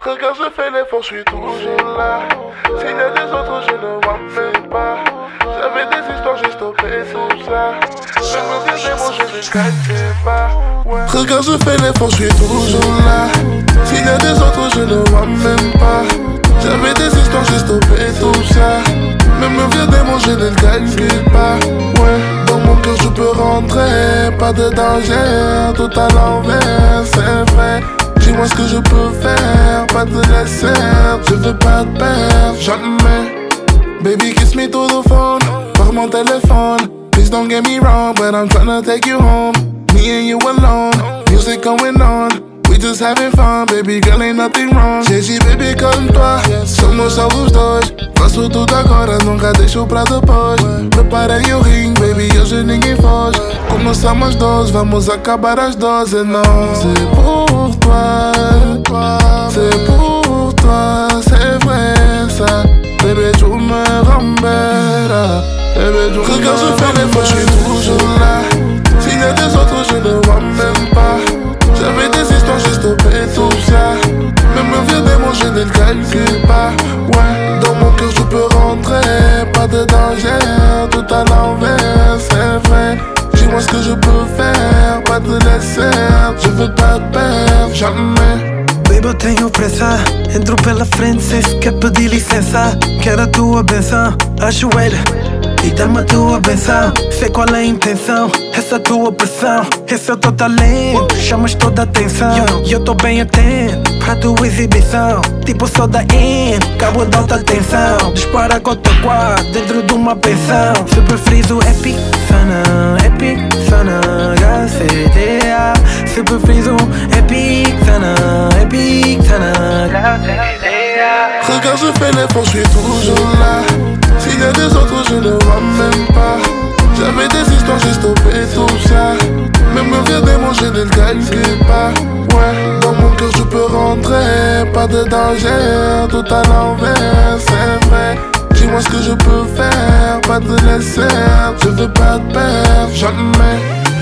Regarde, je fais l'effort, je suis toujours là. S'il y a des autres, je ne m'en fais pas. J'avais des histoires, j'ai stoppé tout ça. Je me viens des mots, je ne calculais pas. Ouais. Regarde, je fais l'effort, je suis toujours là. S'il y a des autres, je ne m'en même pas. J'avais des histoires, j'ai stoppé tout ça. Même me viens des mots, je ne le calcule pas. Ouais, dans mon cœur, je peux rentrer. Pas de danger, tout à l'envers, c'est vrai. Dis-moi ce que je peux faire, pas te laisser. Je veux pas te perdre, jamais. Baby, kiss me to the phone, par mon téléphone. Please don't get me wrong, but I'm tryna take you home. Me and you alone, music going on. We just having fun, baby girl, ain't nothing wrong. J'ai dit baby comme toi, somos algo os dois. Faço tudo agora, nunca deixo pra depois. Preparei o ring, baby, hoje ninguém foge. Começamos dois, vamos acabar às 12, não. C'est pour toi, c'est pour toi, c'est vrai ça. Baby, tu me ramèneras. Regarde, je fais l'effort, je suis toujours là. S'il y a des autres, je ne vois même pas. J'avais des histoires, j'ai stoppé tout ça. Même me vient des mots, je ne le calcule pas. Ouais, dans mon cœur, je peux rentrer. Pas de danger, tout à l'envers, c'est vrai. Dis-moi ce que je peux faire, pas te laisser. Je veux pas te perdre, jamais. Baby, eu tenho pressa. Entro pela frente sem sequer pedir licença. Quero a tua benção, ajoelho e dá-me a tua benção. Sei qual é a intenção, essa tua pressão. Esse é o teu talento, chamas toda a atenção. E eu tô bem atento pra tua exibição. Tipo só da in, cabo de alta tensão. Dispara com o teu quadro dentro de uma pensão. Se preferis o epic sana, HCDA. Se preferis o epic sana, HCDA. Regarde, je fais l'effort, je suis toujours là. S'il y a des autres, je ne vois même pas. J'avais des histoires, j'ai stoppé tout ça. Même me vient des mots, je ne le calcule pas. Ouais, dans mon cœur, je peux rentrer. Pas de danger, tout à l'envers, c'est vrai. Dis-moi ce que je peux faire, pas te laisser. Je veux pas te perdre, jamais.